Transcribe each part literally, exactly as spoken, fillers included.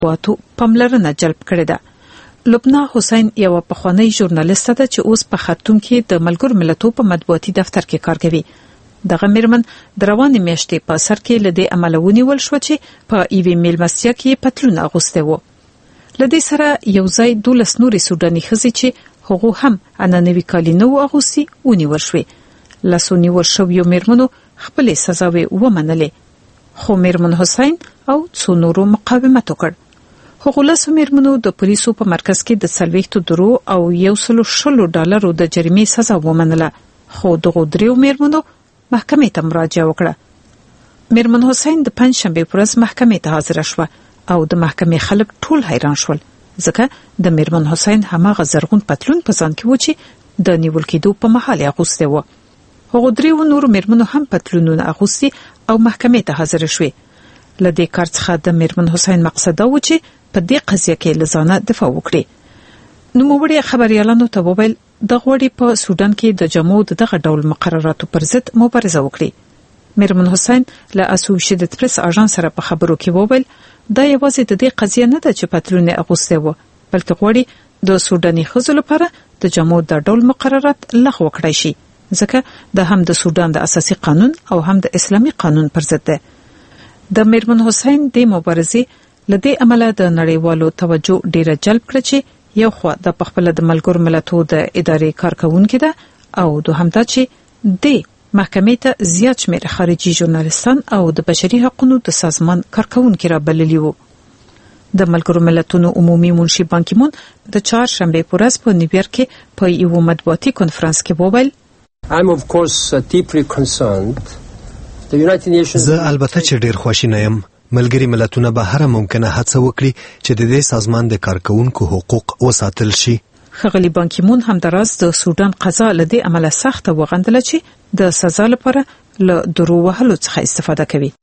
واتو پاملرنه جلب کړې ده. لبنا حسین یو پخوانی ژورنالیست ده چې اوس په خرطوم کې د ملګرو ملتونو په مطبوعاتي دفتر کې کار کوي. دغه میرمن د روانې میاشتې په سر کې لدی عملونی ول شو چې په ایوی میلمستیا کې پتلون اغوسته وو. لدی سره یو ځای دولس نوري سوداني خزي چې هغه هم انانوي کالینو اغوسي ونی ورشوي. لاسونی ورشو یو میرمنو خپل سزاوي ومنلې. خو میرمن حسین او څو نورو مقاومت وکړ. هغه لاسو میرمنو د پولیسو په مرکز کې د سلويختو درو او یو سلو شلو ډالرو د جریمې سزا ومنله. خو دغه دریو میرمنو محکمې ته مراجعه وکړه. میرمن حسین د پنځشنبه پر ورځ محکمې ته حاضر شوه او د محکمې خلک ټول حیران شول ځکه د میرمن حسین هماغه زرغون پتلون په ځان کې و چې د نیول کېدو په مهال اغوسته و. هغه دریو نور میرمنو هم پتلونونه اغوستي او محکمې ته حاضر شوه. لدې کار څخه د میرمن حسین مقصد دا و چې په دې قضیه کې لزانه دفاع وکړي. نو موږ خبريالانو ته وویل د غوړي په سودان کې د جمهور دغه ډول مقرراتو پر ضد مبارزه وکړي. میرمن حسین له اسوسییټډ پریس اژانس سره په خبرو کې وویل دا یوازې د دې قضیه نه ده چې پتلونه اغوسته و بلکې غوړي د سوداني خزو لپاره د جمهور د ډول مقررات لغوه کړای شي ځکه د هم د سودان د اساسي قانون او هم د اسلامي قانون پر ضد ده. د میرمن حسین د مبارزې لدې عمله د نړیوالو توجه ډیره جلب کړ چې یو خو د خپل د ملګرو ملتونو د ادارې کارکونکو ده او دوهم دا چې د محکمې ته زیات شمېر خارجي ژورنالیستان او د بشري حقوقو د سازمان کارکونکو را بللي وو. د ملګرو ملتونو عمومي منشي بان کی مون د چهارشنبه په ورځ په نیویارک کې په یو مطبوعاتي کنفرانس کې وویل I'm of course uh, deeply concerned. The United Nations زه البته چې ډیر خواشینی یم. ملګری ملتونه به هر ممکنه هڅه وکړي چې د دې سازمان د کارکونکو حقوق وساتل شي. ښاغلي بان کی مون هم دراز د سودان قضا لدې عمله سخته وغندله چې د سزا لپاره له درو وهلو څخه استفاده کوي.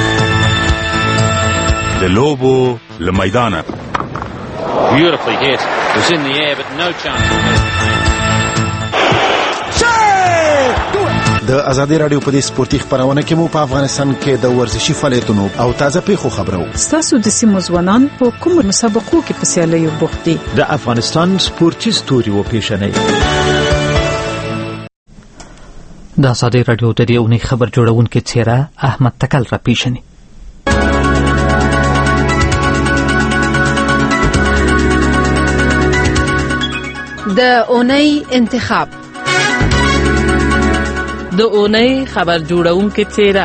د لوبو له میدانه Beautifully hit. It was in the air but no chance. د ازادي رادیو په دې سپورتي خبرونه کې مو په افغانستان کې د ورزشي فعالیتونو او تازه پیښو خبرو. ستاسو د سیمو ځوانان په کوم مسابقو کې په سیالیو بوخت دي؟ د افغانستان سپورتي ستوري و پیښنې. د ازادي رادیو د دې اونۍ خبر جوړونکو څیره احمد تکل را پیښنې. د اونۍ انتخاب د اونۍ خبر جوړونکو څیره.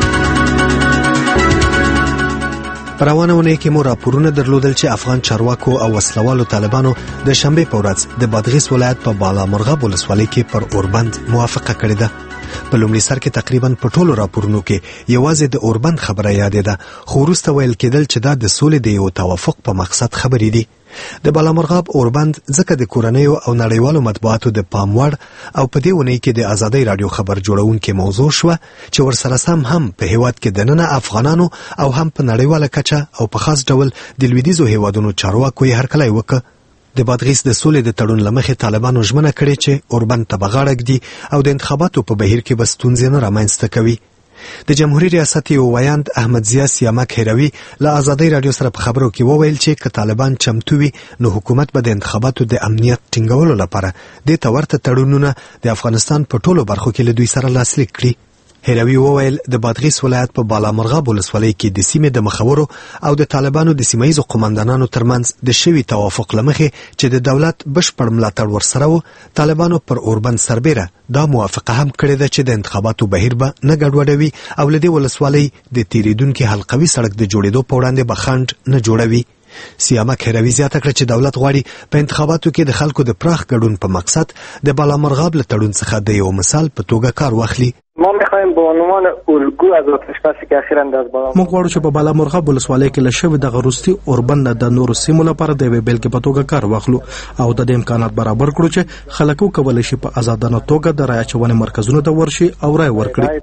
روانه اونۍ کې مو راپورونه درلودل چې افغان چارواکو او وسلوالو طالبانو د شنبه په ورځ د بادغیس ولایت په بالا مرغاب ولسوالۍ کې پر اوربند موافقه کړې ده. په لومړي سر کې تقریبا په ټولو راپورونو کې یوازې د اوربند خبره یادې ده خو وروسته ویل کېدل چې دا د سولې د یو توافق په مقصد خبرې دي. د بالا مرغاب اوربند ځکه د کورنیو او نړیوالو مطبوعاتو د پام وړ او په دې ونې کې د ازادۍ رادیو خبر جوړونکو موضوع شو چې ورسره سم هم په هیواد کې د نن افغانانو او هم په نړیواله کچه او په خاص ډول د لویدیزو هیوادونو چارواکو یې هرکلی وکړ. د بادغیس د سولې د تړون لمخې طالبانو ژمنه کړې چې اوربند ته بغاړه ږدي او د انتخاباتو په بهیر کې به ستونزې نه رامنځته کوي. د جمهوریت ریاست یو ویاند احمد ضیا سیامک هروي له ازادۍ رادیو سره په خبرو کې وویل چې که طالبان چمتو وي نو حکومت به د انتخاباتو د امنیت ټینګولو لپاره د تورته تړونونه د افغانستان په ټولو برخو کې له دوی سره لاسلیک کړي. هروي وویل د بادغیس ولایت په بالا مرغاب ولسوالۍ کې د سیمې د مخورو او د طالبانو د سیمایي قومندانانو ترمنځ د شوي توافق لمخې چې د دولت بشپړ ملاتړ ورسره و طالبانو پر اوربند سربېره دا موافقه هم کړې ده چې د انتخاباتو بهیر به نه ګډوډوي او له دې ولسوالۍ د تیریدونکو حلقوي سړک د جوړېدو په وړاندې به خنډ نه جوړوي. سیامک هروي زیاته کړه چې دولت غواړي په انتخاباتو کې د خلکو د پراخ ګډون په مقصد د بالا مرغاب له تړون څخه د یو مثال په توګه کار واخلي. ما میخوایم به عنوان الگو از آتشبسی که اخیراً در بالا موږ غواړو چې په بالا مرغاب ولسوالۍ کې له شوې د غروستي اوربند د نورو سیمو لپاره د یوې بېلګې په توګه کار واخلو او د دې امکانات برابر کړو چې خلک وکولی شي په ازادانه توګه د رایې اچونې مرکزونو ته ورشي او رایې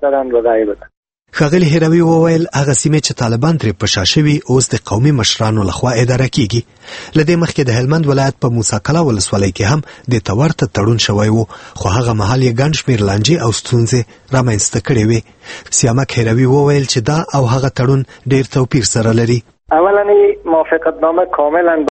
ورکړي. ښاغلي هروي وویل هغه سیمې چې طالبان ترې په شا شوي اوس د قومي مشرانو لخوا اداره کیږي. له دې مخکې د هلمند ولایت په موسی کلا ولسوالۍ کې هم د تورته تړون شوی و خو هغه مهال یې ګڼ شمېر لانجې او ستونزې رامنځته کړې وې. سیامک هروي وویل چې دا او هغه تړون ډېر توپیر سره لري. اولا موافقتنامه کاملا